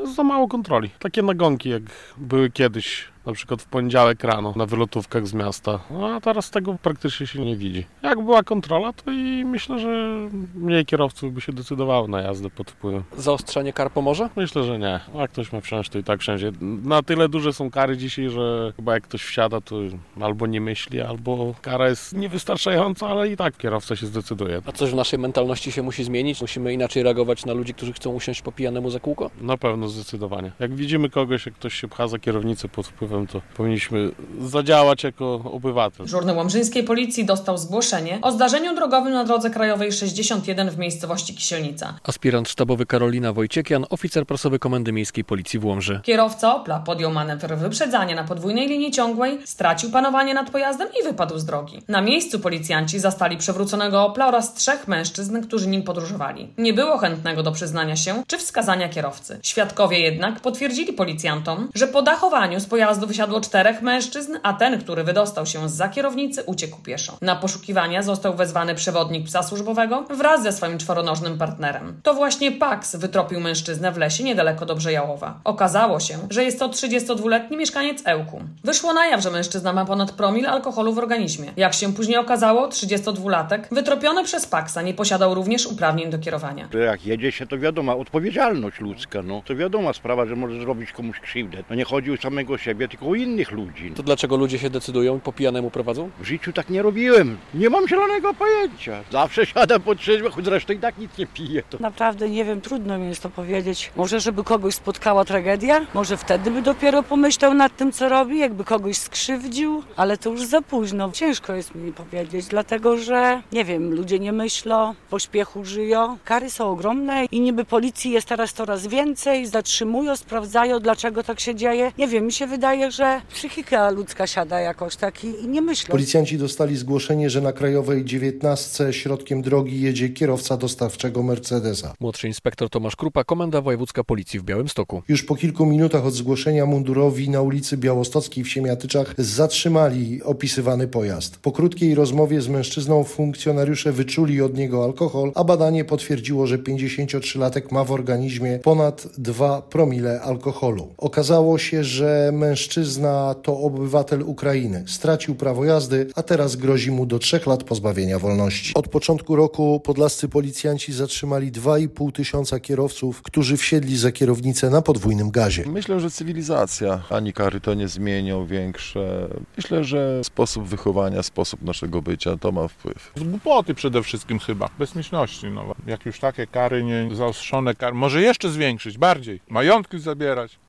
Za mało kontroli. Takie nagonki, jak były kiedyś, na przykład w poniedziałek rano na wylotówkach z miasta. No, a teraz tego praktycznie się nie widzi. Jak była kontrola, to i myślę, że mniej kierowców by się decydowało na jazdę pod wpływem. Zaostrzenie kar pomoże? Myślę, że nie. Jak ktoś ma wsiąść, to i tak wsiądzie. Na tyle duże są kary dzisiaj, że chyba jak ktoś wsiada, to albo nie myśli, albo kara jest niewystarczająca, ale i tak kierowca się zdecyduje. A coś w naszej mentalności się musi zmienić? Musimy inaczej reagować na ludzi, którzy chcą usiąść po pijanemu za kółko? Na pewno, zdecydowanie. Jak widzimy kogoś, jak ktoś się pcha za kierownicę pod wpływem, to powinniśmy zadziałać jako obywatel. Żurny łomżyńskiej policji dostał zgłoszenie o zdarzeniu drogowym na drodze krajowej 61 w miejscowości Kisielnica. Aspirant sztabowy Karolina Wojciekian, oficer prasowy Komendy Miejskiej Policji w Łomży. Kierowca Opla podjął manewr wyprzedzania na podwójnej linii ciągłej, stracił panowanie nad pojazdem i wypadł z drogi. Na miejscu policjanci zastali przewróconego Opla oraz 3 mężczyzn, którzy nim podróżowali. Nie było chętnego do przyznania się czy wskazania kierowcy. Świadkowie jednak potwierdzili policjantom, że po dachowaniu z pojazdu wysiadło 4 mężczyzn, a ten, który wydostał się zza kierownicy, uciekł pieszo. Na poszukiwania został wezwany przewodnik psa służbowego wraz ze swoim 4-nożnym partnerem. To właśnie Pax wytropił mężczyznę w lesie niedaleko do Brzejałowa. Okazało się, że jest to 32-letni mieszkaniec Ełku. Wyszło na jaw, że mężczyzna ma ponad promil alkoholu w organizmie. Jak się później okazało, 32-latek wytropiony przez Paxa nie posiadał również uprawnień do kierowania. Jak jedzie się, to wiadomo, odpowiedzialność ludzka, to wiadoma sprawa, że może zrobić komuś krzywdę. Nie chodzi o samego siebie, tylko o innych ludzi. To dlaczego ludzie się decydują i po pijanemu prowadzą? W życiu tak nie robiłem. Nie mam zielonego pojęcia. Zawsze siadam po trzeźwo, choć zresztą i tak nic nie piję. Naprawdę nie wiem, trudno mi jest to powiedzieć. Może żeby kogoś spotkała tragedia? Może wtedy by dopiero pomyślał nad tym, co robi, jakby kogoś skrzywdził? Ale to już za późno. Ciężko jest mi powiedzieć, dlatego że, nie wiem, ludzie nie myślą, w pośpiechu żyją. Kary są ogromne i niby policji jest teraz coraz więcej, zatrzymują, sprawdzają, dlaczego tak się dzieje. Nie wiem, mi się wydaje, że psychika ludzka siada jakoś tak i nie myślą. Policjanci dostali zgłoszenie, że na krajowej 19 środkiem drogi jedzie kierowca dostawczego Mercedesa. Młodszy inspektor Tomasz Krupa, Komenda Wojewódzka Policji w Białymstoku. Już po kilku minutach od zgłoszenia mundurowi na ulicy Białostockiej w Siemiatyczach zatrzymali opisywany pojazd. Po krótkiej rozmowie z mężczyzną funkcjonariusze wyczuli od niego alkohol, a badanie potwierdziło, że 53-latek ma w organizmie ponad 2 promile alkoholu. Okazało się, że mężczyzna to obywatel Ukrainy. Stracił prawo jazdy, a teraz grozi mu do 3 lat pozbawienia wolności. Od początku roku podlascy policjanci zatrzymali 2,5 tysiąca kierowców, którzy wsiedli za kierownicę na podwójnym gazie. Myślę, że cywilizacja, ani kary to nie zmienią większe. Myślę, że sposób wychowania, sposób naszego bycia to ma wpływ. Z głupoty przede wszystkim chyba, bezmyślności. Jak już takie kary, nie zaostrzone kary, może jeszcze zwiększyć, bardziej, majątki zabierać.